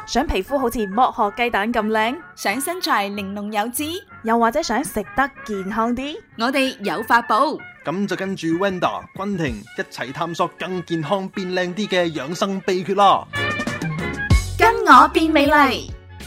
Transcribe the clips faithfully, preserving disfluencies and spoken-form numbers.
想皮膚好似剝殼雞蛋咁靚， 想身材玲瓏有致， 又或者想食得健康啲， 我哋有法寶。 咁就跟住 Wanda、君婷一齊探索更健康變靚啲嘅養生秘訣啦！ 跟我變美麗。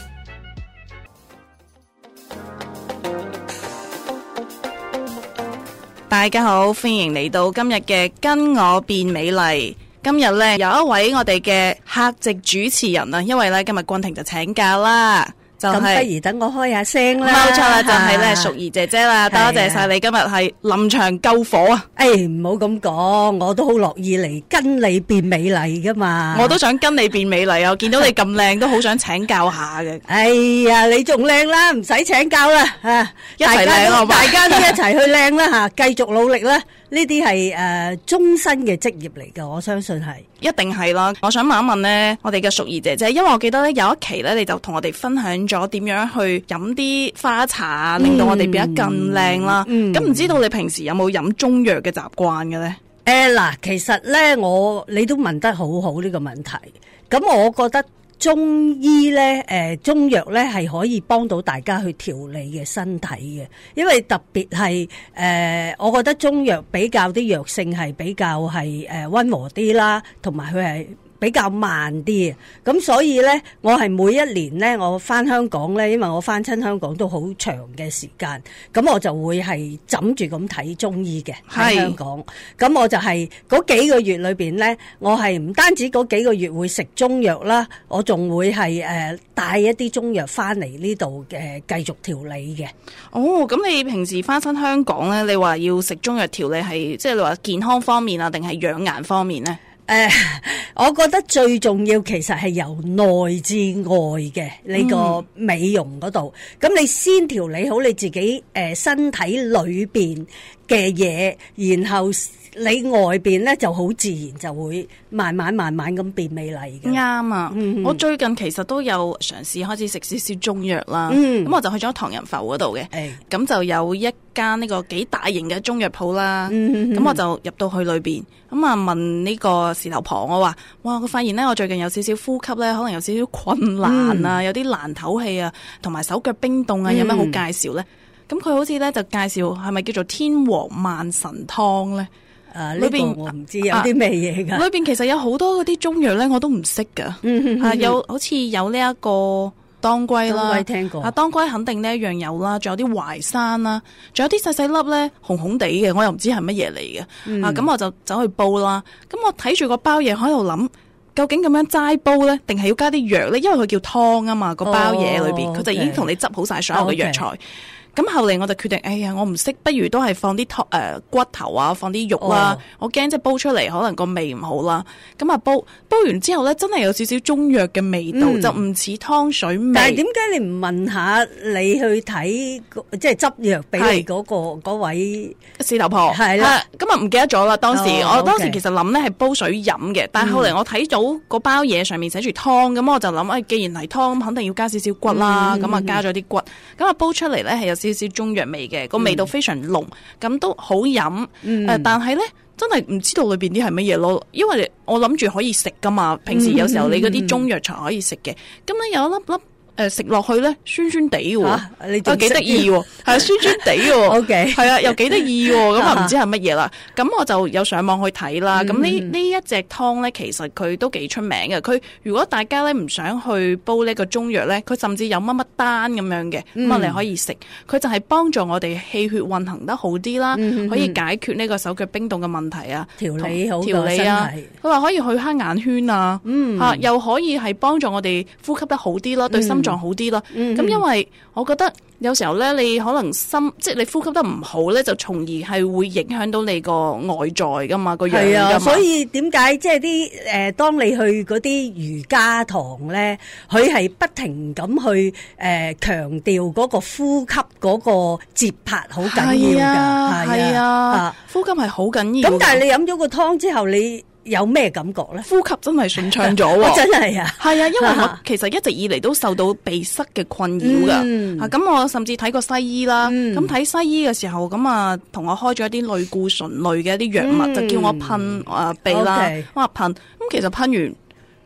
大家好，歡迎嚟到今日嘅跟我變美麗。今日呢，有一位我哋嘅客席主持人啊，因為呢，今日君婷就請假啦。咁、就係、 不如等我開下聲啦。 冇錯啦，就係咧淑儀姐姐啦，多謝晒你今日係臨場救火啊！ 誒，唔好咁講，我都好樂意嚟跟你變美麗噶嘛。 我都想跟你變美麗啊！我見到你咁靚，都好想請教下嘅。 哎呀，你仲靚啦，唔使請教啦吓， 一齊靚好嘛？ 大家都一齊去靚啦吓，繼續努力啦！呢啲係誒終身嘅職業嚟噶，我相信係一定係啦。我想問一問呢，我哋嘅淑儀姐姐，因為我記得咧有一期咧，你就同我哋分享咗點樣去飲啲花茶，令到我哋變得更靚啦。咁、嗯、唔、嗯、知道你平時有冇飲中藥嘅習慣嘅咧？ 誒嗱，其實咧我你都問得好好呢個問題。咁我覺得中醫咧，誒、呃、中藥咧係可以幫到大家去調理嘅身體嘅，因為特別係誒，我覺得中藥比較啲藥性係比較係誒溫和啲啦，同埋佢係比較慢啲，咁所以咧，我係每一年咧，我翻香港咧，因為我翻親香港都好長嘅時間，咁我就會係枕住咁睇中醫嘅喺香港。咁我就係嗰幾個月裏邊咧，我係唔單止嗰幾個月會食中藥啦，我仲會係誒帶一啲中藥翻嚟呢度嘅繼續調理嘅。 哦，咁你平時翻親香港咧，你話要食中藥調理係即係你話健康方面啊，定係養顏方面咧？ 誒、呃，我覺得最重要其實係由內至外嘅呢、這個美容嗰度。咁、嗯、你先調理好你自己誒、呃、身體裏邊嘅嘢，然後你外邊咧就好自然就會慢慢慢慢咁變美麗嘅。 啱啊、嗯！我最近其實都有嘗試開始食少少中藥啦。咁、嗯、我就去咗唐人埠嗰度嘅。咁、哎、就有一間呢個幾大型嘅中藥鋪啦。咁、嗯、我就入到去裏邊，咁啊問呢個事頭婆，我話：哇！我發現咧，我最近有少少呼吸咧，可能有少少困難啊，嗯、有啲難唞氣啊，同埋手腳冰凍啊，有咩好介紹咧？咁、嗯、佢好似咧就介紹係咪叫做天王萬神湯咧？ 誒，裏邊我唔知有啲咩嘢噶。裏邊其實有好多嗰啲中藥咧，我都唔識噶。嗯啊，有好似有呢一個當歸啦， 當歸聽過。 啊，當歸肯定呢一樣有啦，仲有啲淮山啦，仲有啲細細粒咧，紅紅地嘅，我又唔知係乜嘢嚟嘅。嗯、啊，咁我就走去煲啦。咁我睇住個包嘢喺度諗，究竟咁樣齋煲咧，定係要加啲藥咧？因為佢叫湯啊嘛，個包嘢裏邊佢、哦、就已經同你執好晒所有嘅藥材。哦 okay。咁後嚟我就決定，哎呀，我唔識，不如都係放啲湯誒骨頭啊，放啲肉啦。Oh. 我驚即係煲出嚟可能個味唔好啦。咁啊煲煲完之後咧，真係有少少中藥嘅味道，嗯、就唔似湯水味。 但係點解你唔問下你去睇即係執藥俾你嗰、嗰個嗰位事頭婆？係啦，咁啊唔記得咗啦。當時、oh, 我當時其實諗咧係煲水飲嘅，但係後嚟我睇到嗰包嘢上面寫住湯，咁、嗯、我就諗，哎，既然係湯，肯定要加少少骨啦。咁、嗯、啊加咗啲骨，咁啊煲出嚟咧係有少少中藥味嘅，個味道非常濃，咁、嗯、都好飲。誒、嗯呃，但係咧真係唔知道裏邊啲係乜嘢咯，因為我諗住可以食噶嘛，平時有時候你嗰啲中藥材可以食嘅，咁、嗯、咧有一粒粒。誒，食落去咧酸酸地喎，啊幾得意喎，係啊酸酸地喎，OK，係啊又幾得意喎，咁啊唔知係乜嘢啦，咁我就有上網去睇啦，咁呢呢一隻湯咧其實佢都幾出名嘅，佢如果大家咧唔想去煲呢個中藥咧，佢甚至有乜乜丹咁樣嘅，咁、嗯、啊你可以食，佢就係幫助我哋氣血運行得好啲啦、嗯，可以解決呢個手腳冰凍嘅問題啊，調理好調理啊，佢話可以去黑眼圈啊，吓、嗯啊、又可以係幫助我哋呼吸得好啲啦，對心狀好啲咯，咁、嗯、因為我覺得有時候咧，你可能心即係你呼吸得唔好咧，就從而係會影響到你個外在噶嘛，個樣噶嘛。係啊， 所以點解即係啲誒，當你去嗰啲瑜伽堂咧，佢係不停咁去誒強調嗰個呼吸嗰個節拍好緊要噶，係啊，啊， 呼吸係好緊要。 咁但係你飲咗個湯之後，你有咩感覺咧？ 呼吸真係順暢咗喎！ 真係啊， 係啊，因為我其實一直以嚟都受到鼻塞嘅困擾噶。嗯，咁、啊、我甚至睇過西醫啦。咁、嗯、睇西醫嘅時候，咁啊同我開咗一啲類固醇類嘅一啲藥物、嗯，就叫我噴誒、呃、鼻啦。我話噴，咁其實噴完。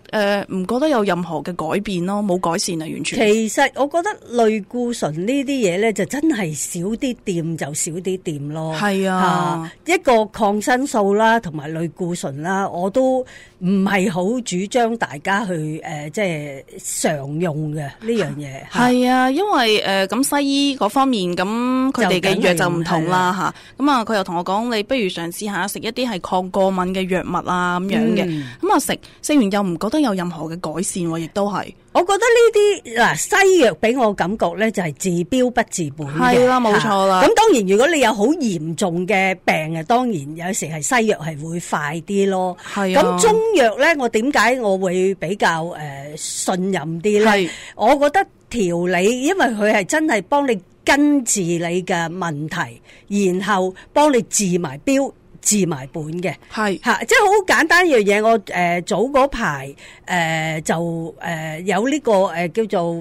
誒唔覺得有任何嘅改變咯，冇改善啊，完全。 其實我覺得類固醇呢啲嘢咧，就真係少啲掂就少啲掂咯。 係啊， 一個抗生素啦，同埋類固醇啦，我都唔係好主張大家去誒、呃，即係常用嘅呢樣嘢。 係啊，因為誒咁、呃、西醫嗰方面咁佢哋嘅藥就唔同啦嚇。咁啊，佢又同我講，你不如嘗試下食一啲係抗過敏嘅藥物啊咁樣嘅。咁啊食食完又唔覺得有任何嘅改善喎，亦都係。 我覺得呢啲嗱西藥俾我感覺咧就係治標不治本嘅。 係啦，冇錯啦。 咁當然如果你有好嚴重嘅病啊，當然有時係西藥係會快啲咯。 係啊。 咁中藥咧，我點解我會比較誒、呃、信任啲咧？我覺得調理，因為佢係真係幫你根治你嘅問題，然後幫你治埋標。治埋本嘅，係嚇，即係好簡單一樣嘢。我誒、呃、早嗰排誒就誒、呃、有呢、這個誒、呃、叫做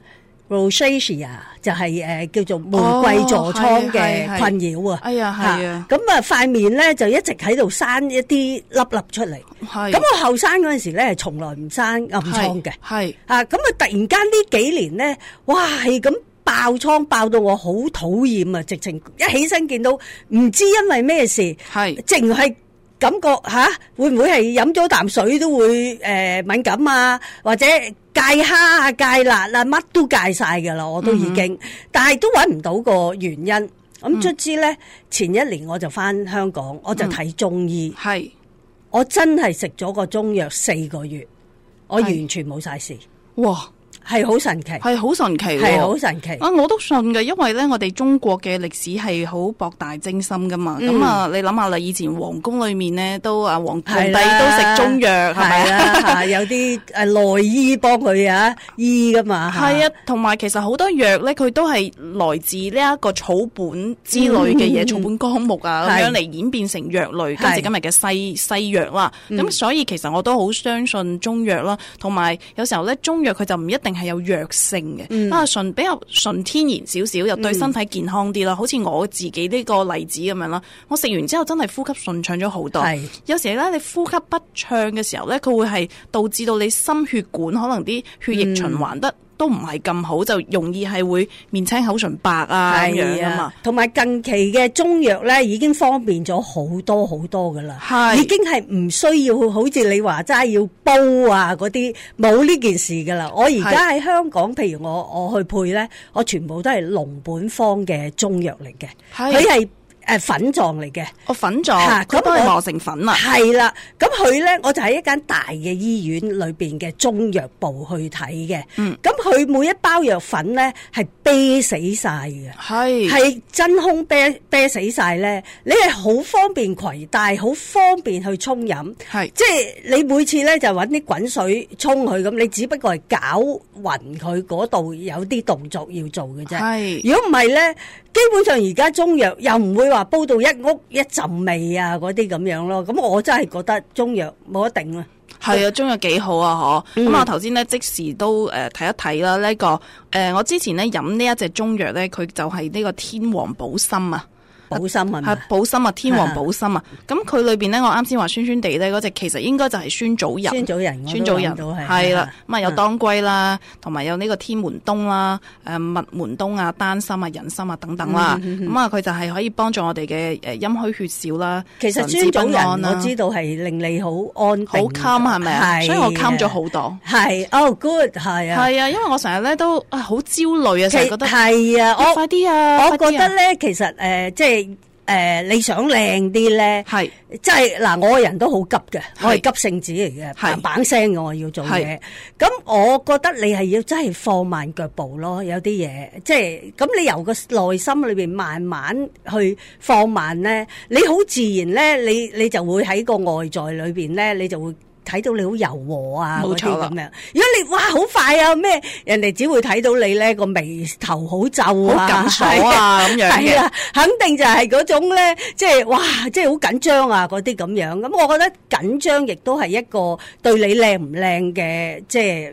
rosacea， 就係、是、誒、呃、叫做玫瑰痤瘡嘅困擾啊。哎呀，係啊，咁啊塊面咧就一直喺度生一啲粒粒出嚟。係咁我後生嗰陣時咧，係從來唔生暗瘡嘅。係啊，咁啊突然間呢幾年咧，哇係咁。爆瘡爆到我好討厭啊！直情一起身見到唔知因為咩事，係淨係感覺吓、啊、會唔會係飲咗啖水都會誒、呃、敏感啊，或者戒蝦啊、戒辣啊，乜都戒晒噶啦，我都已經，嗯、但係都揾唔到個原因。咁卒之咧，前一年我就翻香港，我就睇中醫，係、嗯、我真係食咗個中藥四個月，我完全冇晒事。哇！係好神奇， 係好神奇， 係好神奇啊！我都信嘅，因為咧，我哋中國嘅歷史係好博大精深噶嘛。咁、嗯、啊，你諗下啦，以前皇宮裏面咧，都啊皇皇帝都食中藥，係咪啊？有啲誒內醫幫佢啊醫噶嘛。係啊，同埋其實好多藥咧，佢都係來自呢一個草本之類嘅嘢，嗯、草本綱目啊咁樣嚟演變成藥類，今時今日嘅西西藥啦。咁、嗯、所以其實我都好相信中藥啦，同埋有，有時候咧，中藥佢就唔一定係有藥性嘅，嗯、啊純比較純天然少少，又對身體健康啲啦。嗯、好似我自己呢個例子咁樣啦，我食完之後真係呼吸順暢咗好多。有時咧，你呼吸不暢嘅時候咧，佢會係導致到你心血管可能啲血液循環得、嗯。都唔係咁好，就容易係會面青口唇白啊咁樣啊嘛。同埋近期嘅中藥咧，已經方便咗好多好多噶啦，已經係唔需要好似你話齋要煲啊嗰啲，冇呢件事噶啦。我而家喺香港，譬如我我去配咧，我全部都係龍本方嘅中藥嚟嘅，佢係。誒，粉狀嚟嘅，哦粉狀，佢都係磨成粉啊。係啦，咁佢咧，我就喺一間大嘅醫院裏邊嘅中藥部去睇嘅。嗯，咁佢每一包藥粉咧係啤死晒嘅，係係真空啤啤死晒咧。你係好方便攜帶，好方便去沖飲。係，即係你每次咧就揾啲滾水沖佢咁，你只不過係攪勻佢嗰度有啲動作要做嘅啫。係，如果唔係咧。基本上而家中藥又唔會話煲到一屋一陣味啊嗰啲咁樣咯，咁我真係覺得中藥冇得頂啊。係啊，中藥幾好啊，嗬。咁、嗯、我頭先咧即時都誒睇、呃、一睇啦，呢、這個誒、呃、我之前咧飲呢一隻中藥咧，佢就係呢個天王補心啊。補心係咪？係補心啊，天王補心啊。咁佢裏邊咧，我啱先話酸酸地咧，嗰隻其實應該就係酸棗仁。酸棗仁，酸棗仁係啦。咁啊有當歸啦，同埋有呢個天門冬啦、誒蜜門冬啊、丹參啊、人參啊等等啦。咁啊，佢就係可以幫助我哋嘅誒陰虛血少啦。其實酸棗仁我知道係令你好安定，好 calm 係咪啊？所以我 calm 咗好多。係哦 good 係啊。係啊，因為我成日咧都好焦慮啊，成日覺得係啊，我快啲啊！我覺得咧，其實誒即係。誒、呃，你想靚啲咧，係即係嗱，我個人都好急嘅，我係急性子嚟嘅，嘭嘭聲嘅我要做嘢。咁我覺得你係要真係放慢腳步咯，有啲嘢即係咁，你由個內心裏邊慢慢去放慢咧，你好自然咧，你你就會喺個外在裏邊咧，你就會。睇到你好柔和啊，嗰啲咁樣。如果你哇好快啊咩，人哋只會睇到你咧個眉頭好皺啊，好緊鎖啊咁樣嘅。係啊，肯定就係嗰種咧，即係哇，即係好緊張啊嗰啲咁樣。咁我覺得緊張亦都係一個對你靚唔靚嘅即係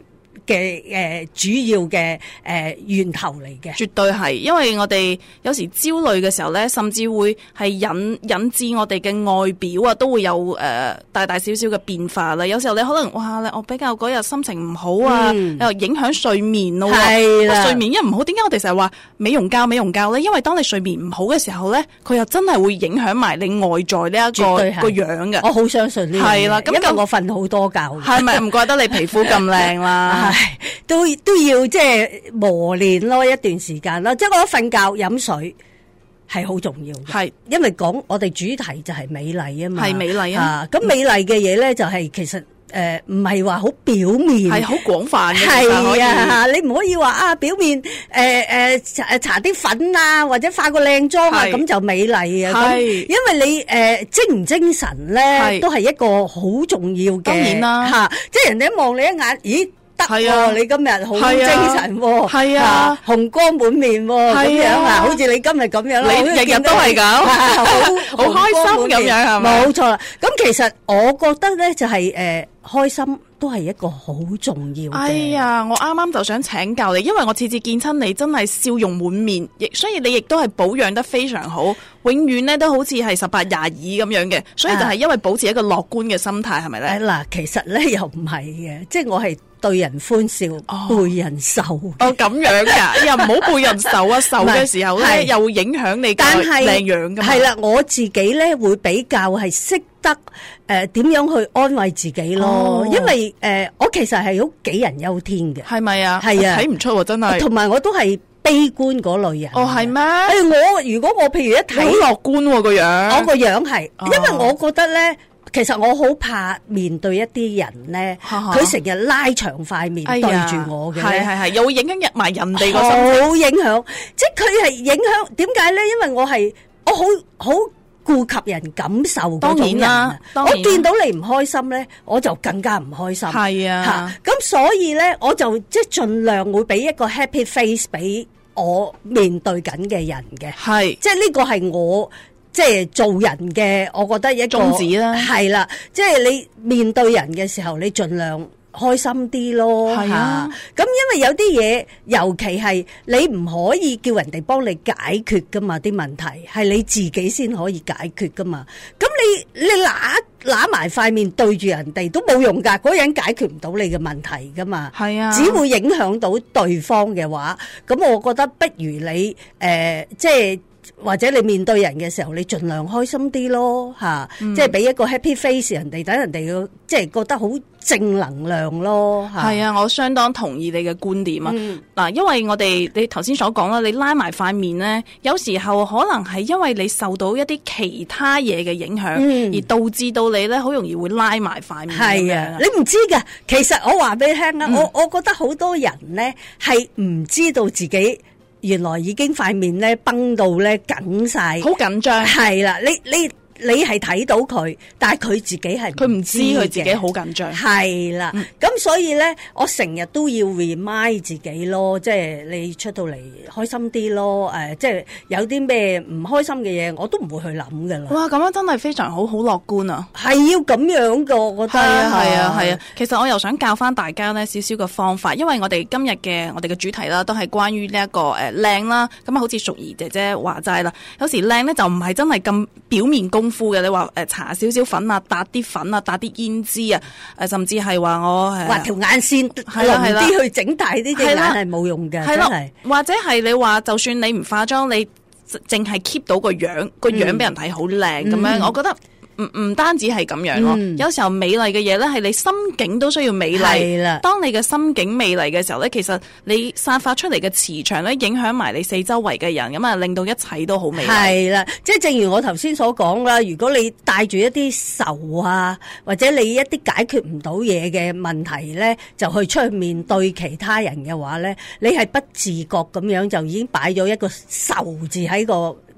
嘅誒、呃、主要嘅誒、呃、源頭嚟嘅。 絕對係，因為我哋有時焦慮嘅時候咧，甚至會係引引致我哋嘅外表啊，都會有誒、呃、大大小小嘅變化啦。有時候你可能哇，我比較嗰日心情唔好啊， 嗯、 又影響睡眠咯。 係啦， 睡眠一唔好，點解我哋成日話美容覺美容覺咧？因為當你睡眠唔好嘅時候咧，佢又真係會影響埋你外在呢一個個樣嘅。 我好相信呢樣嘢，係啦，因為我瞓好多覺。 係咪唔怪得你皮膚咁靚啦？ 都都要即係磨練咯，一段時間咯。即係我瞓覺飲水係好重要嘅，係因為講我哋主題就係美麗啊嘛，係美麗啊。咁、啊、美麗嘅嘢咧就係、是、其實誒唔係話好表面，係好廣泛嘅。係啊，你唔可以話啊表面誒誒誒搽啲粉啊，或者化個靚妝啊，咁就美麗啊。係，因為你誒、呃、精唔精神咧，都係一個好重要嘅。當然啦，吓、啊，即係人哋一望你一眼，咦？得喎、啊，你今日好精神喎，係啊，啊，紅光滿面喎，咁樣啊，好似你今日咁樣啦，你日日都係咁，好好開心咁樣係咪？冇錯啦，咁其實我覺得咧就係、是、誒、呃、開心都係一個好重要嘅。哎呀，我啱啱就想請教你，因為我次次見親你真係笑容滿面，亦所以你亦都係保養得非常好，永遠咧都好似係十八廿二咁樣嘅，所以就係因為保持一個樂觀嘅心態，係咪咧？嗱，其實咧又唔係嘅，即係我係。對人歡笑，哦、背人愁。哦，咁樣噶，又唔好背人愁啊！愁嘅時候咧，又會影響你嘅靚樣噶嘛。係啦，我自己咧會比較係識得誒點樣去安慰自己咯，哦、因為誒、呃、我其實係好杞人憂天嘅。係咪啊？係啊，睇唔出喎，真係。同埋我都係悲觀嗰類人。哦，係咩？誒、欸，我如果我譬如一睇，好樂觀喎個樣。我個樣係，哦、因為我覺得咧。其實我好怕面對一啲人咧，佢成日拉長塊面對住我嘅，係係係，又會影響埋人哋個心情，好影響。即係佢係影響，點解咧？因為我係我好好顧及人感受嗰種人啊。我見到你唔開心咧，我就更加唔開心。係啊，咁所以咧，我就即係盡量會俾一個 happy face 俾我面對緊嘅人嘅。係，即係呢個係我。即係做人嘅，我覺得一個宗旨啦，係啦，即係你面對人嘅時候，你盡量開心啲咯，係啊。咁因為有啲嘢，尤其係你唔可以叫人哋幫你解決噶嘛，啲問題係你自己先可以解決噶嘛。咁你你揦揦埋塊面對住人哋都冇用噶，嗰人解決唔到你嘅問題噶嘛，係啊，只會影響到對方嘅話，咁我覺得不如你誒、呃，即係。或者你面對人嘅時候，你盡量開心啲咯，吓、嗯，即係俾一個 happy face 人哋，等人哋要即係覺得好正能量咯。係啊，我相當同意你嘅觀點啊。嗱、嗯，因為我哋你頭先所講啦，你拉埋塊面咧，有時候可能係因為你受到一啲其他嘢嘅影響，嗯、而導致到你咧好容易會拉埋塊面。係啊，你唔知噶。其實我話俾你聽啦、嗯，我我覺得好多人咧係唔知道自己。原來已經塊面咧繃到咧緊晒，好緊張。係啦，你你你係睇到佢，但係佢自己係佢唔知佢自己好緊張。係啦，咁、嗯、所以咧，我成日都要 remind 自己咯，即係你出到嚟開心啲咯。誒、呃，即係有啲咩唔開心嘅嘢，我都唔會去諗噶啦。哇，咁樣真係非常好，好樂觀啊！係要咁樣噶，我覺得係啊，係啊，係啊。其實我又想教翻大家呢少少嘅方法，因為我哋今日嘅我哋嘅主題啦，都係關於呢一個誒靚啦。咁啊，好似淑儀姐姐話齋啦，有時靚咧就唔係真係咁表面功夫嘅。你話誒搽少少粉啊，搭啲粉啊，搭啲胭脂啊，誒甚至係話我誒畫條眼線，係啦係啦，啲去整大啲隻眼係冇用嘅，真係。或者係你話就算你唔化妝，你淨係 keep 到個樣，個樣俾人睇好靚咁樣，我覺得。唔唔單止係咁樣咯、嗯，有時候美麗嘅嘢咧，係你心境都需要美麗。係啦，當你嘅心境美麗嘅時候咧，其實你散發出嚟嘅磁場咧，影響埋你四周圍嘅人，咁啊令到一切都好美麗。係啦，即係正如我頭先所講啦，如果你帶住一啲愁啊，或者你一啲解決唔到嘢嘅問題咧，就去出去面對其他人嘅話咧，你係不自覺咁樣就已經擺咗一個愁字喺個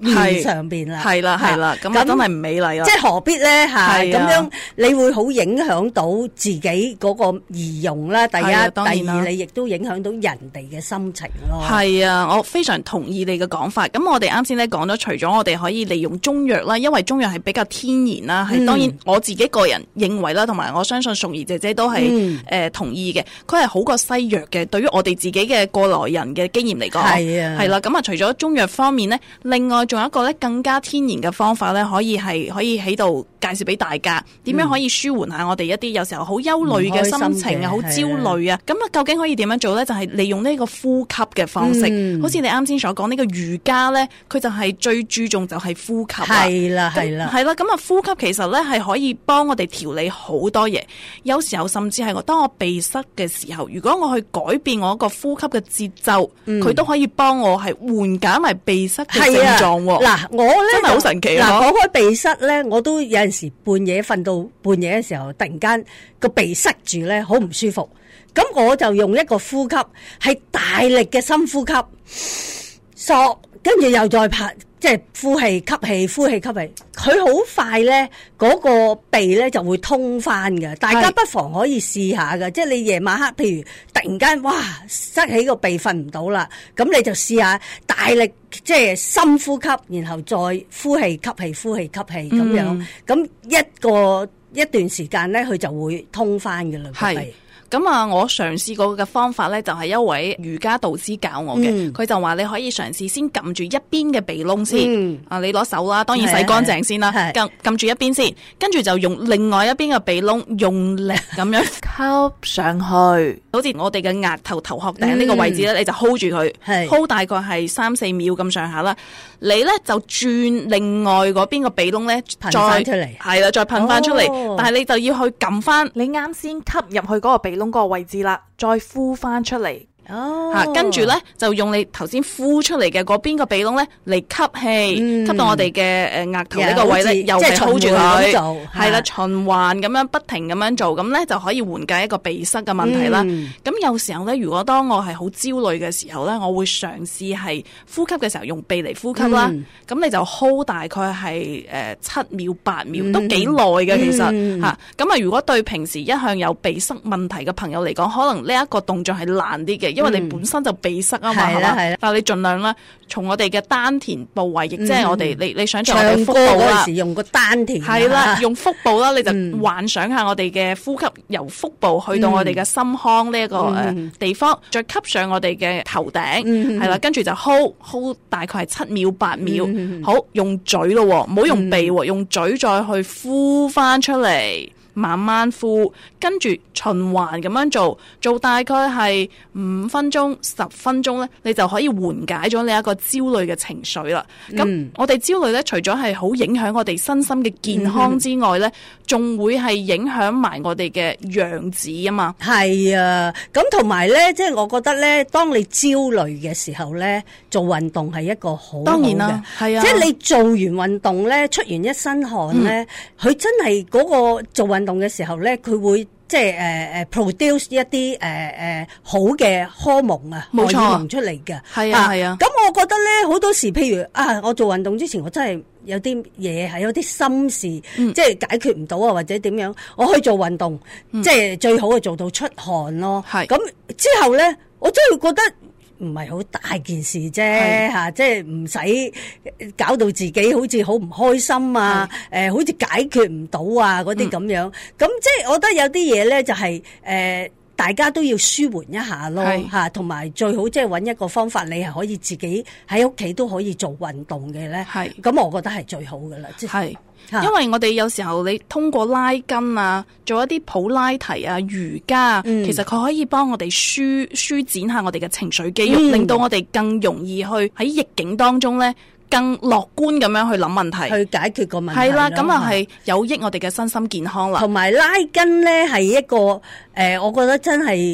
面上邊啦。 係啦係啦，咁啊真係唔美麗啦。 即係何必咧嚇？ 係啊咁樣你會好影響到自己嗰個儀容啦。第一， 係啊當然啦第二你亦都影響到人哋嘅心情咯。 係啊，我非常同意你嘅講法。咁我哋啱先咧講咗，除咗我哋可以利用中藥啦，因為中藥係比較天然啦，係、 嗯、 當然我自己個人認為啦，同埋我相信淑儀姐姐都係誒、 嗯呃、同意嘅，佢係好過西藥嘅。對於我哋自己嘅過來人嘅經驗嚟講， 係啊， 係啦。咁啊，除咗中藥方面呢，另外仲有一個咧更加天然嘅方法咧，可以係可以喺度介紹俾大家，點樣可以舒緩下我哋一啲有時候好憂慮嘅心情啊，好焦慮啊。咁啊，究竟可以點樣做咧？就係、是、利用呢個呼吸嘅方式， 嗯、 好似你啱先所講呢、這個瑜伽咧，佢就係最注重就係呼吸。 係啦，係啦， 係啦。咁啊，呼吸其實咧係可以幫我哋調理好多嘢。有時候甚至係我當我鼻塞嘅時候，如果我去改變我一個呼吸嘅節奏，佢都、嗯、可以幫我係緩解埋鼻塞嘅症狀。 嗱，我咧真係好神奇啊！ 嗱，講開鼻塞咧，我都有陣時半夜瞓到半夜嘅時候，突然間個鼻塞住咧，好唔舒服。咁我就用一個呼吸，係大力嘅深呼吸，索，跟住又再拍，即係呼氣、吸氣、呼氣、吸氣。佢好快咧，嗰個鼻咧就會通翻嘅。大家不妨可以試下嘅，即係你夜晚黑，譬如突然間哇塞起個鼻瞓唔到啦，咁你就試下大力即係深呼吸，然後再呼氣、吸氣、呼氣、吸氣咁樣，咁、嗯、一個一段時間咧，佢就會通翻嘅啦。係。 咁啊，我嘗試過嘅方法咧，就係一位瑜伽導師教我嘅。佢、嗯、就話你可以嘗試先撳住一邊嘅鼻窿先。嗯、啊，你攞手啦，當然洗乾淨先啦。撳撳住一邊先，跟住就用另外一邊嘅鼻窿用力咁樣吸上去，好似我哋嘅額頭頭殼頂呢個位置咧，嗯、你就 hold 住佢，hold 大概係三四秒咁上下啦。你咧就轉另外嗰邊個鼻窿咧， 噴翻出嚟， 係啦，再噴翻出嚟。哦、但係你就要去撳翻你啱先吸入去嗰個鼻窿嗰個位置啦，再呼翻出嚟。 哦， 吓、啊，跟住咧就用你頭先呼出嚟嘅嗰邊個鼻窿咧嚟吸氣，嗯、吸到我哋嘅誒額頭呢個位咧，又係 hold 住佢，係啦，循環咁樣不停咁樣做，咁咧就可以緩解一個鼻塞嘅問題啦。咁、嗯、有時候咧，如果當我係好焦慮嘅時候咧，我會嘗試係呼吸嘅時候用鼻嚟呼吸啦。咁、嗯、你就 hold 大概係誒七秒八秒，嗯、都幾耐嘅其實吓。咁、嗯、啊，如果對平時一向有鼻塞問題嘅朋友嚟講，可能呢一個動作係難啲嘅。因為你本身就鼻塞啊嘛，係嘛、嗯？但係你盡量啦，從我哋嘅丹田部位，亦即係我哋、嗯、你你想象我哋腹部啦， 時用個丹田係啦，用腹部啦，你就幻想下我哋嘅呼吸由腹部去到我哋嘅心腔呢一個誒地方，嗯、再吸上我哋嘅頭頂，係、嗯、啦，跟住就 hold hold 大概係七秒八秒，嗯、好用嘴咯，唔好用鼻，嗯、用嘴再去呼翻出嚟。慢慢呼，跟住循環咁樣做，做大概係五分鐘、十分鐘咧，你就可以緩解咗你一個焦慮嘅情緒啦。咁、嗯、我哋焦慮咧，除咗係好影響我哋身心嘅健康之外咧，仲、嗯、會係影響埋我哋嘅樣子啊嘛。 係啊，咁同埋咧，即係我覺得咧，當你焦慮嘅時候咧，做運動係一個好好嘅，當然啦，係啊，即係你做完運動咧，出完一身汗咧，佢、嗯、真係嗰個做運動嘅時候咧，佢會即係誒誒 produce 一啲誒誒好嘅荷蒙啊，荷爾蒙出嚟嘅。係啊係啊。咁、啊、我覺得咧，好多時譬如啊，我做運動之前，我真係有啲嘢係有啲心事，嗯、即係解決唔到啊，或者點樣，我去做運動，嗯、即係最好係做到出汗咯。係。咁之後咧，我真係覺得。唔係好大件事啫嚇，即係唔使搞到自己好似好唔開心啊，誒好似解決唔到啊嗰啲咁樣。咁、嗯、即係我覺得有啲嘢咧就係、是、誒、呃、大家都要舒緩一下咯嚇，同埋最好即係揾一個方法，你係可以自己喺屋企都可以做運動嘅咧。係，咁我覺得係最好噶啦。係。因為我哋有時候你通過拉筋啊，做一啲普拉提啊、瑜伽啊，嗯、其實佢可以幫我哋舒舒展下我哋嘅情緒肌肉，嗯、令到我哋更容易去喺逆境當中咧，更樂觀咁樣去諗問題，去解決個問題。係啦，咁啊係有益我哋嘅身心健康啦。同埋拉筋咧係一個誒、呃，我覺得真係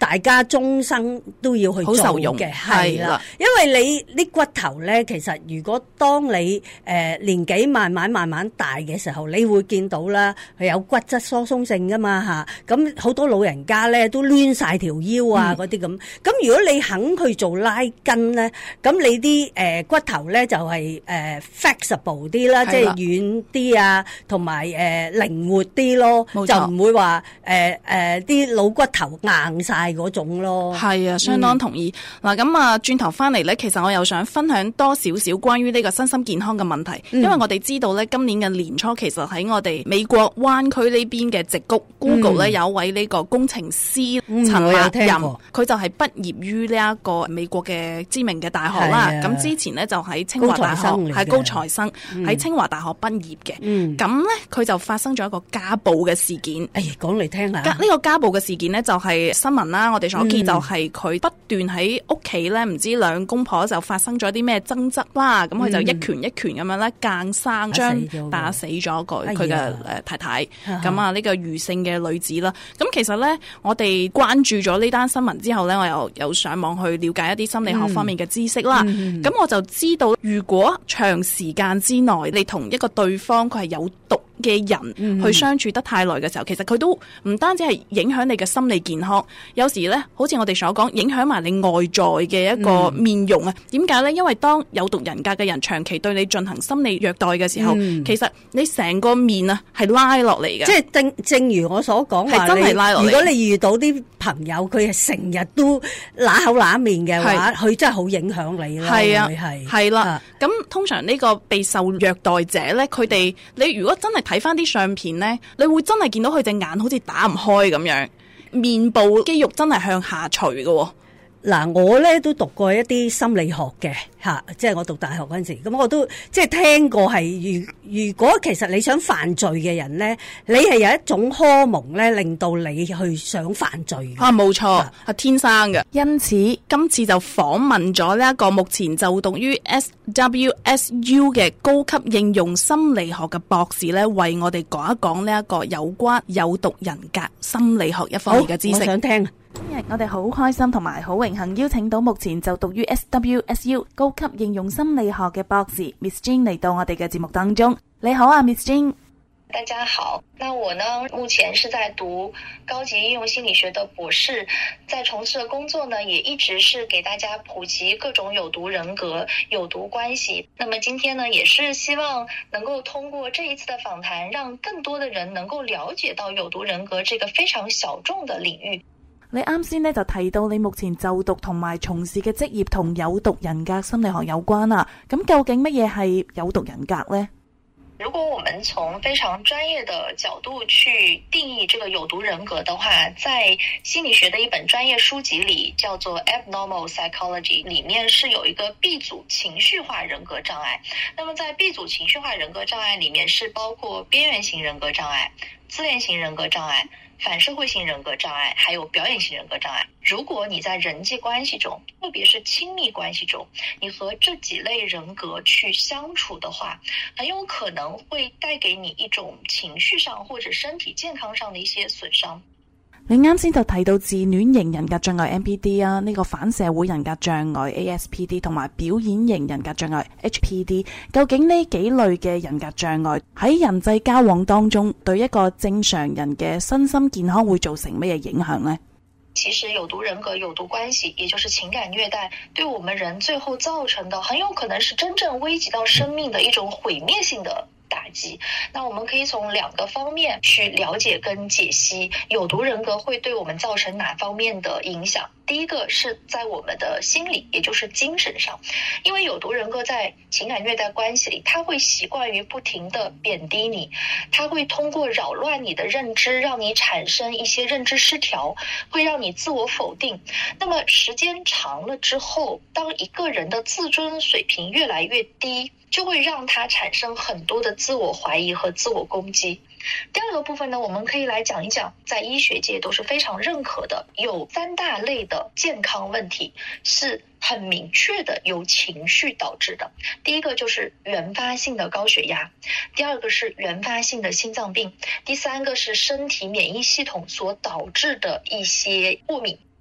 大家終生都要去做好受用嘅， 係啦係啦。因為你啲骨頭咧，其實如果當你誒、呃、年紀慢慢慢慢大嘅時候，你會見到啦，佢有骨質疏鬆症噶嘛嚇。咁、啊、好多老人家咧都攣晒條腰啊嗰啲咁。咁、嗯、如果你肯去做拉筋咧，咁你啲誒、呃、骨頭咧就係、是、誒、呃、flexible 啲啦，即係軟啲啊，同埋誒靈活啲咯，就唔會話誒誒啲老骨頭硬晒嗰種咯。 係啊，相當同意。嗱、嗯，咁啊，轉頭翻嚟咧，其實我又想分享多少少關於呢個身心健康嘅問題，嗯、因為我哋知道咧，今年嘅年初其實喺我哋美國灣區呢邊嘅矽谷 Google 咧、嗯、有一位呢個工程師陳立任，佢、嗯、就係畢業於呢一個美國嘅知名嘅大學啦。咁、啊、之前呢，就喺清華大學係高材生，喺、嗯、清華大學畢業嘅。咁咧佢就發生咗一個家暴嘅事件。 哎，講嚟聽下。 呢、這個家暴嘅事件呢，就係新聞啦，我哋所見就係佢不斷喺屋企咧，唔知兩公婆就發生咗啲咩爭執啦。咁、嗯、佢就一拳一拳咁樣咧，硬生將打死咗個佢嘅誒太太。咁啊呢個余姓嘅女子啦。咁其實咧，我哋關注咗呢單新聞之後咧，我又有上網去了解一啲心理學方面嘅知識啦。咁、嗯嗯、我就知道，如果長時間之內你同一個對方佢係有毒嘅人去相處得太耐嘅時候，嗯、其實佢都唔單止係影響你嘅心理健康，有時咧，好似我哋所講，影響埋你外在嘅一個面容啊。點解咧？因為當有毒人格嘅人長期對你進行心理虐待嘅時候，嗯、其實你成個面啊係拉落嚟嘅。即係正正如我所講話， 係真係拉落嚟。 如果你遇到啲朋友佢係成日都揦口揦面嘅話，佢真係好影響你啦。 係啊， 係係啦。咁通常呢個被受虐待者咧，佢哋你如果真係睇翻啲相片咧，你會真係見到佢隻眼好似打唔開咁樣，面部肌肉真係向下垂嘅。 嗱，我咧都讀過一啲心理學嘅嚇，即係我讀大學嗰陣時，咁我都即係聽過係如如果其實你想犯罪嘅人咧，你係有一種荷蒙咧，令到你去想犯罪啊，冇錯，係天生嘅。 因此今次就訪問咗呢一個目前就讀於 S W S U 嘅高級應用心理學嘅博士咧，為我哋講一講呢一個有關有毒人格心理學一方面嘅知識。 我想聽。 今日我哋好開心同埋好榮幸邀請到目前就讀於 S W S U 高級應用心理學嘅博士 Miss Jane 嚟到我哋嘅節目當中。你好啊 Miss Jane。 大家好，那我呢目前是在讀高級應用心理學的博士，在從事的工作呢也一直是給大家普及各種有毒人格、有毒關係。那麼今天呢也是希望能夠通過這一次的訪談，讓更多的人能夠了解到有毒人格這個非常小眾的領域。 你啱先呢就提到你目前就讀同埋從事嘅職業同有毒人格心理學有關啦。咁究竟乜嘢係有毒人格呢？ 如果我們從非常專業的角度去定義這個有毒人格的話，在心理學的一本專業書籍裏叫做 Abnormal Psychology 裏面是有一個 B 組情緒化人格障礙。那麼在 B 組情緒化人格障礙裏面是包括邊緣型人格障礙、自戀型人格障礙、反社會性人格障礙，還有表演型人格障礙。如果你在人際關係中，特別是親密關係中，你和這幾類人格去相處的話，很有可能會帶給你一種情緒上或者身體健康上的一些損傷。 你啱先就提到自戀型人格障礙 M P D 啊，呢個反社會人格障礙 A S P D 同埋表演型人格障礙 H P D， 究竟呢幾類嘅人格障礙喺人際交往當中，對一個正常人嘅身心健康會造成咩影響呢？ 其實有毒人格、有毒關係，也就是情感虐待，對我們人最後造成的，很有可能是真正危及到生命的一種毀滅性的打擊。那我們可以從兩個方面去了解跟解析有毒人格會對我們造成哪方面的影響。第一個是在我們的心理，也就是精神上，因為有毒人格在情感虐待關係裡，他會習慣於不停地貶低你，他會通過擾亂你的認知，讓你產生一些認知失調，會讓你自我否定。那麼時間長了之後，當一個人的自尊水平越來越低，就會讓他產生很多的自我懷疑和自我攻擊。第二個部分呢，我們可以來講一講，在醫學界都是非常認可的，有三大類的健康問題是很明確的由情緒導致的。第一個就是原發性的高血壓，第二個是原發性的心臟病，第三個是身體免疫系統所導致的一些過敏。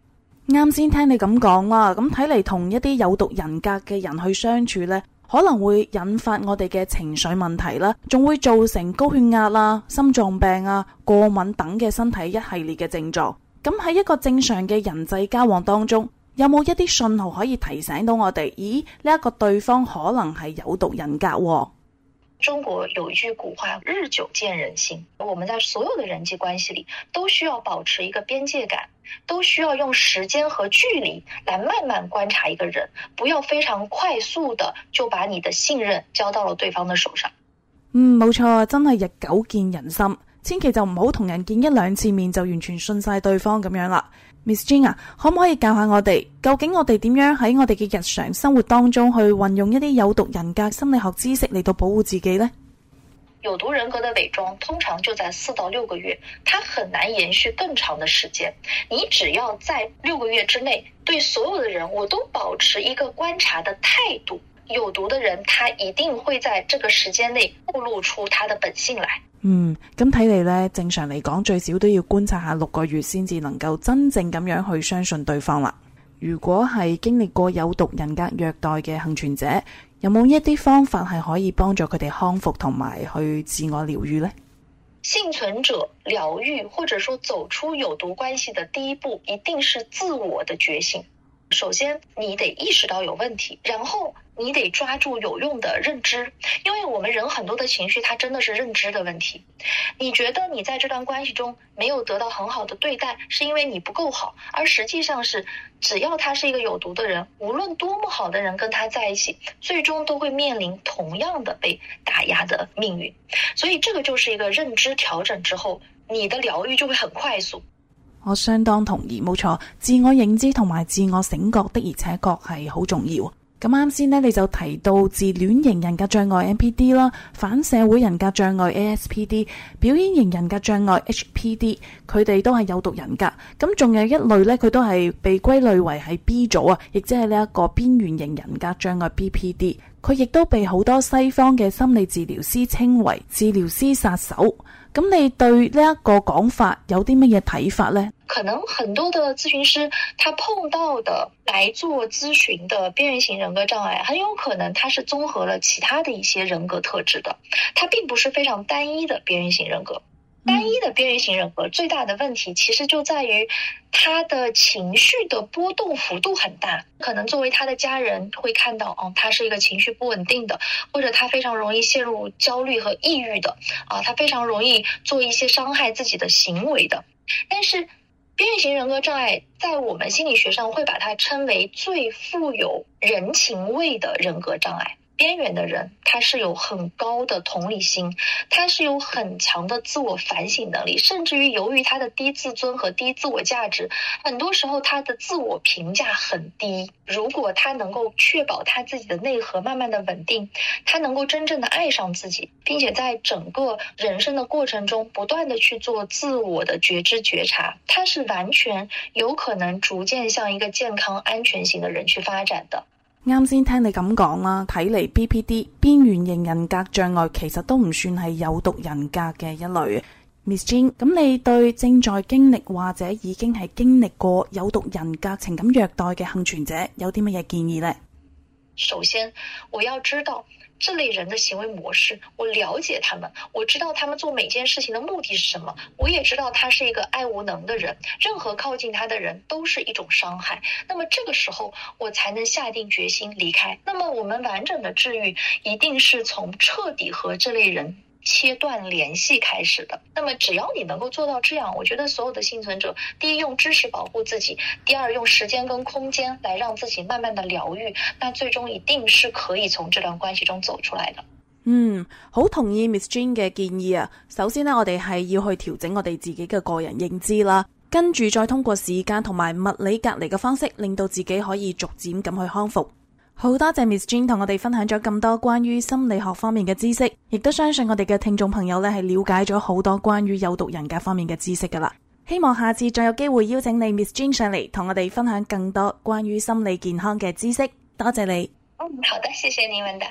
啱先聽你咁講啦，咁睇嚟同一啲有毒人格嘅人去相處呢，可能會引發我哋嘅情緒問題啦，仲會造成高血壓啦、心臟病啊、過敏等嘅身體一系列嘅症狀。咁喺一個正常嘅人際交往當中，有冇一啲信號可以提醒到我哋，咦，呢一個對方可能係有毒人格喎？ 中國有一句古話，日久見人心。我們在所有的人際關係裡都需要保持一個邊界感，都需要用時間和距離來慢慢觀察一個人，不要非常快速的就把你的信任交到了對方的手上。 嗯，冇錯，真係日久見人心，千祈就唔好同人見一兩次面就完全信晒對方咁樣啦。Miss Jean 啊，可唔可以教下我哋，究竟我哋點樣喺我哋嘅日常生活當中去運用一啲有毒人格心理學知識嚟到保護自己呢？ 有毒人格的偽裝通常就在四到六個月，它很難延續更長的時間。你只要在六個月之內，對所有的人我都保持一個觀察的態度，有毒的人他一定會在這個時間內暴露出他的本性來。 嗯，咁睇嚟呢，正常嚟講最少都要觀察下六個月先至能夠真正咁樣去相信對方啦。如果係經歷過有毒人格虐待嘅幸存者，有冇一啲方法係可以幫助佢哋康復同埋去自我療愈呢？ 幸存者療愈或者說走出有毒關係的第一步，一定是自我的覺醒。首先你得意識到有問題，然後你得抓住有用的認知，因為我們人很多的情緒它真的是認知的問題。你覺得你在這段關係中沒有得到很好的對待，是因為你不夠好，而實際上是只要他是一個有毒的人，無論多麼好的人跟他在一起，最終都會面臨同樣的被打壓的命運。所以這個就是一個認知調整之後，你的療癒就會很快速。 我相當同意，冇錯，自我認知同埋自我醒覺的而且確係好重要。咁啱先呢，你就提到自戀型人格障礙 M P D 啦，反社會人格障礙 A S P D， 表演型人格障礙 H P D， 佢哋都係有毒人格。咁仲有一類呢，佢都係被歸類為係 B 組啊，亦即係呢一個邊緣型人格障礙 B P D。佢亦都被好多西方嘅心理治療師稱為治療師殺手。咁你對呢一個講法有啲乜嘢睇法呢？ 可能很多的諮詢師他碰到的來做諮詢的邊緣型人格障礙，很有可能他是綜合了其他的一些人格特質的，他並不是非常單一的邊緣型人格。單一的邊緣型人格最大的問題其實就在於他的情緒的波動幅度很大，可能作為他的家人會看到，哦，他是一個情緒不穩定的，或者他非常容易陷入焦慮和抑鬱的，啊，他非常容易做一些傷害自己的行為的。但是邊緣型人格障礙在我們心理學上會把它稱為最富有人情味的人格障礙。邊緣的人，他是有很高的同理心，他是有很強的自我反省能力，甚至於由於他的低自尊和低自我價值，很多時候他的自我評價很低。如果他能夠確保他自己的內核慢慢的穩定，他能夠真正的愛上自己，並且在整個人生的過程中不斷的去做自我的覺知覺察，他是完全有可能逐漸向一個健康安全型的人去發展的。 啱先聽你咁講啦，睇嚟 B P D 邊緣型人格障礙其實都唔算係有毒人格嘅一類。Miss Jean， 咁你對正在經歷或者已經係經歷過有毒人格情感虐待嘅幸存者有啲乜嘢建議呢？ 首先，我要知道這類人的行為模式，我了解他們，我知道他們做每件事情的目的是什麼，我也知道他是一個愛無能的人，任何靠近他的人都是一種傷害。那麼這個時候，我才能下定決心離開。那麼我們完整的治癒，一定是從徹底和這類人切斷聯繫開始的。那麼只要你能夠做到這樣，我覺得所有的幸存者，第一用知識保護自己，第二用時間跟空間來讓自己慢慢的療癒，那最終一定是可以從這段關係中走出來的。 嗯，好同意 Miss Jean 嘅建議啊。首先呢，我哋係要去調整我哋自己嘅個人認知啦，跟住再通過時間同埋物理隔離嘅方式，令到自己可以逐漸咁去康復。好多謝 Miss Jean 同我哋分享咗咁多關於心理學方面嘅知識，亦都相信我哋嘅聽眾朋友呢係了解咗好多關於有毒人格方面嘅知識噶啦。希望下次再有機會邀請你 Miss Jean 上嚟，同我哋分享更多關於心理健康嘅知識。多謝你。 嗯，好的，謝謝你們的。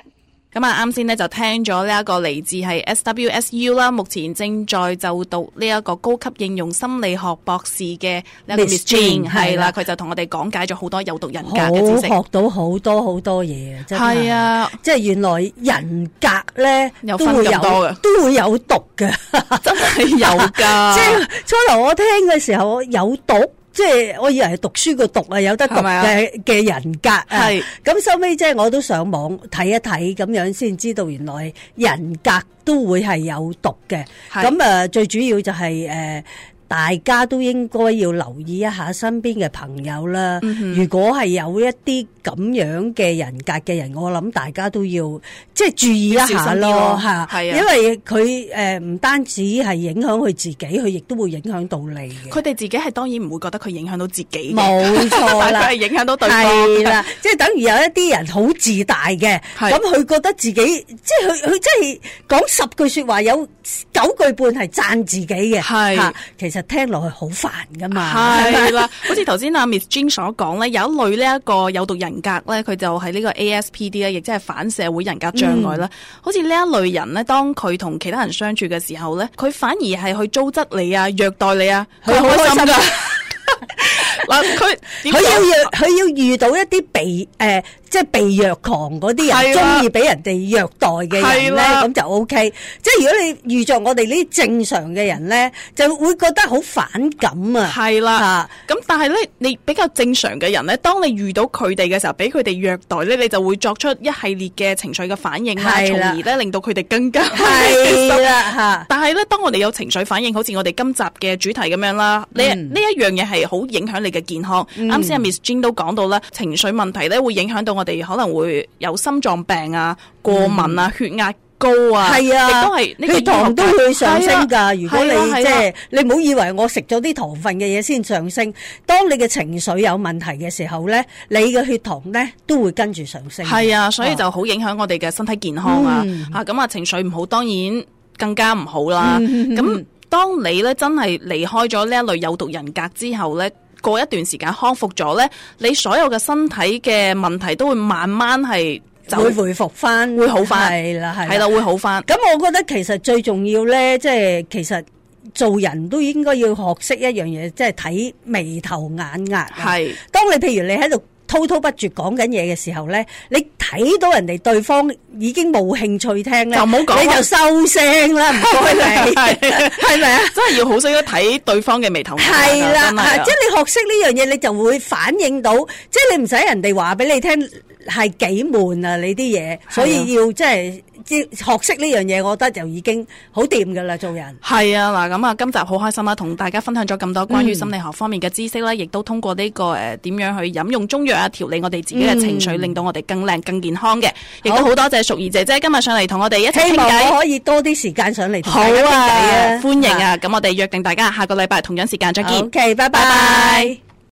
咁啊，啱先呢就聽咗呢一個嚟自係 S W S U 啦，目前正在就讀呢一個高級應用心理學博士嘅呢個 Miss Jean 係啦，佢就同我哋講解咗好多有毒人格嘅知識， 學到好多好多嘢啊！真係係啊， 即係原來人格咧有分咁多嘅， 都會有毒嘅， 真係有㗎。 即係初頭我聽嘅時候有毒。即係我以為係讀書個讀啊，有得讀嘅嘅人格啊，係咁收尾即係我都上網睇一睇咁樣先知道原來人格都會係有毒嘅。咁誒最主要就係誒大家都應該要留意一下身邊嘅朋友啦。嗯、如果係有一啲咁樣嘅人格嘅人，我諗大家都要即係注意一下咯，嚇。係啊，因為佢誒唔單止係影響佢自己，佢亦都會影響到你嘅。 佢哋自己係當然唔會覺得佢影響到自己， 冇錯啦， 係影響到對方。 係啦，即係等於有一啲人好自大嘅，咁佢覺得自己即係佢佢真係講十句説話有九句半係讚自己嘅，係其實。聽落去好煩噶嘛， 係啦，好似頭先阿 Miss Jean 所講咧，有一類呢一個有毒人格咧，佢就係呢個 A S P D 咧，亦即係反社會人格障礙啦。嗯、好似呢一類人咧，當佢同其他人相處嘅時候咧，佢反而係去糟質你啊、虐待你啊，佢好開心噶。嗱，佢佢要遇佢要遇到一啲被誒、呃、即係被虐狂嗰啲人，中意俾人哋虐待嘅人咧，咁就 O K。即係如果你遇着我哋呢啲正常嘅人咧，就會覺得好反感啊。係啦， 咁但係咧，你比較正常嘅人咧，當你遇到佢哋嘅時候，俾佢哋虐待咧，你就會作出一系列嘅情緒嘅反應啦，從而咧令到佢哋更加係啦嚇。 但係咧，當我哋有情緒反應，好似我哋今集嘅主題咁樣啦，呢呢一樣嘢係好影響你嘅健康。啱先阿 Miss Jean 都講到咧，情緒問題咧會影響到我哋可能會有心臟病啊、過敏啊、血壓高啊， 係啊， 亦都係呢個血糖都會上升㗎。如果你即係你唔好以為我食咗啲糖分嘅嘢先上升，當你嘅情緒有問題嘅時候咧，你嘅血糖咧都會跟住上升。 係啊，所以就好影響我哋嘅身體健康啊。嚇咁啊，情緒唔好，當然更加唔好啦。咁當你咧真係離開咗呢一類有毒人格之後咧，過一段時間康復咗咧，你所有嘅身體嘅問題都會慢慢係會回復翻， 會好翻， 係啦，係係啦，會好翻。 咁我覺得其實最重要咧，即係其實做人都應該要學識一樣嘢，即係睇眉頭眼額。係，當你譬如你喺度滔滔不絕講緊嘢嘅時候咧，你睇到人哋對方已經冇興趣聽咧，就唔好講，你就收聲啦，唔該你，係咪啊？ 真係要好識得睇對方嘅眉頭眼額。 係啦，即係你學識呢樣嘢，你就會反映到，即係你唔使人哋話俾你聽係幾悶啊，你啲嘢，所以要即係。學識呢樣嘢，我覺得就已經好掂噶啦，做人。 係啊，嗱咁啊，今集好開心啦，同大家分享咗咁多關於心理學方面嘅知識啦，亦、嗯、都通過呢、這個誒點、呃、樣去飲用中藥啊，調理我哋自己嘅情緒，嗯、令到我哋更靚、更健康嘅。亦都好多謝淑儀姐姐今日上嚟同我哋一齊傾偈。希望我可以多啲時間上嚟同大家傾偈啊！歡迎啊！咁、啊、我哋約定大家下個禮拜同樣時間再見。OK， 拜拜。